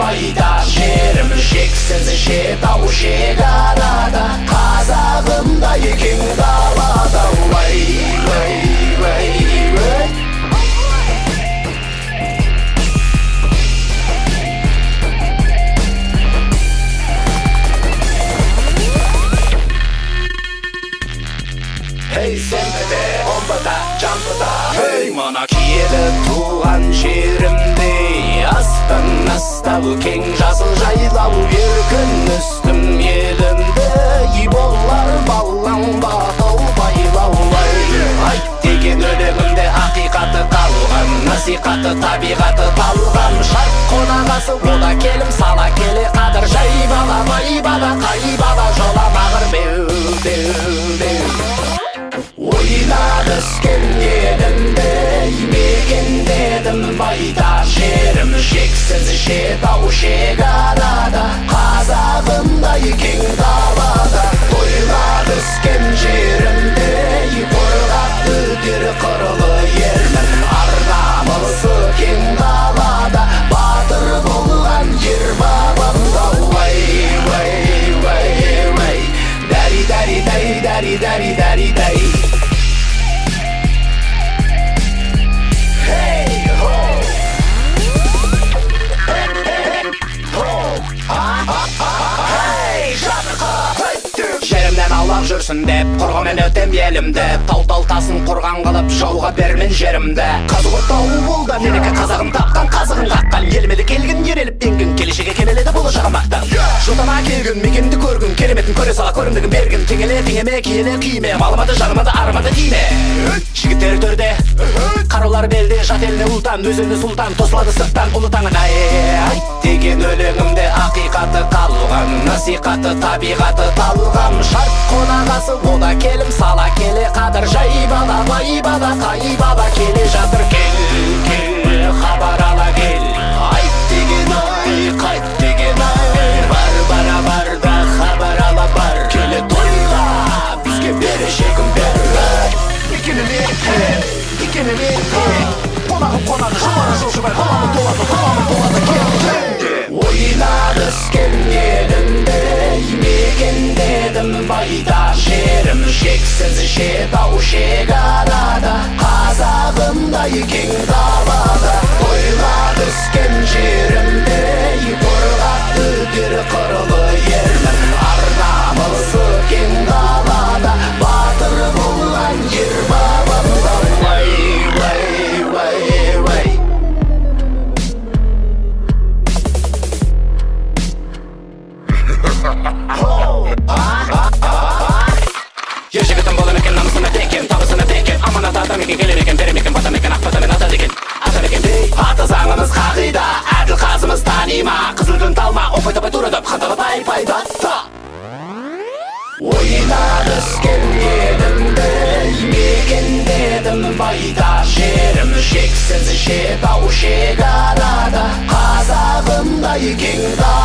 байда, жерім шексіз жетау шекарада, қазағымдай кең далада. Уай, уай, уай, уай. Hey сенбіде, омбыда, жамбыда, hey мына киелі туған жерімде, астан астау кең жасыл жайлау, еркін үстім елімді, болар балланба таубайлау. Айт деген өлеңімде ақиқаты қалған, насихаты табиғаты талған, шарт қонағасы ода келім сала келе қадыр, жай бала бай бала қай бала жоламағыр беу беу беу. Ойнап өскен елімде мекендедім байда, жерім шексіз жетау шекарада, қазағымдай кең далада. Ойнап өскен жерімде қорғап өтер қырлы елмін, ар намысы кең далада, батыр болған ер бабамда. Уай, уай, уай, уай, дәри дәри дәри дәри дәри дәри дәри. Жерімнен аулақ жүрсін деп, құрғымен өтем елімді, тау-тау тасын қорған қылып, жауға бермен жерімді. Қазығы тауы болды, менікі қазағым тапқан, қазығын қаққан, елмеді келгін, ереліп бенгін, келешеге кемеледі болашағын бақтан. Жотама келгін, мекенді көргін, кереметін көре сала көрімдігін берген, теңеле теңеме, киеле киме, малымады, жанымады, арымады дейме. Жігіттер төрде, қарулар белде, жат еліне ұлтан, өз еліне сұлтан, тосылады сырттан ұлы таңын. Айт деген өлеңімде ақиқаты қалған, насихаты табиғаты талған, шарт қонағасы ода келім сала келе қадыр, жай бала бай бала қай бала келе жатыр. Кел, кел, хабар ала кел, айт деген ай, қайт деген ай, бар бара бар да хабар ала бар, келе тойға бізге берешегін бер. Икеніме, қонағым қонағы, жылары жылжымай, қаламын толады, кел. Ойнап өскен елімде мекендедім байда, жерім шексіз жетау шекарада, қазағымдай кең далада. Ойнап өскен жерімде қорғап өтер қырлы елмін, ар намысы кең далада, батыр болған ер бабамда. Уай, уай, уай, уай. Ер жігітім болам екен, намысына текен, табысына текен, аманат адам екен, келем екен, берем екен, батам екен, ақбатамен ата деген. Ата екен дей, аты заңымыз қағида, әділ қазымыз танима, қызыл күн талма, опай тапай турадап, ханталы пай пайдатта. Ойнап өскен елімде мекендедім байда, жерім шексіз жетау шекарада, қазағымдай кең далада.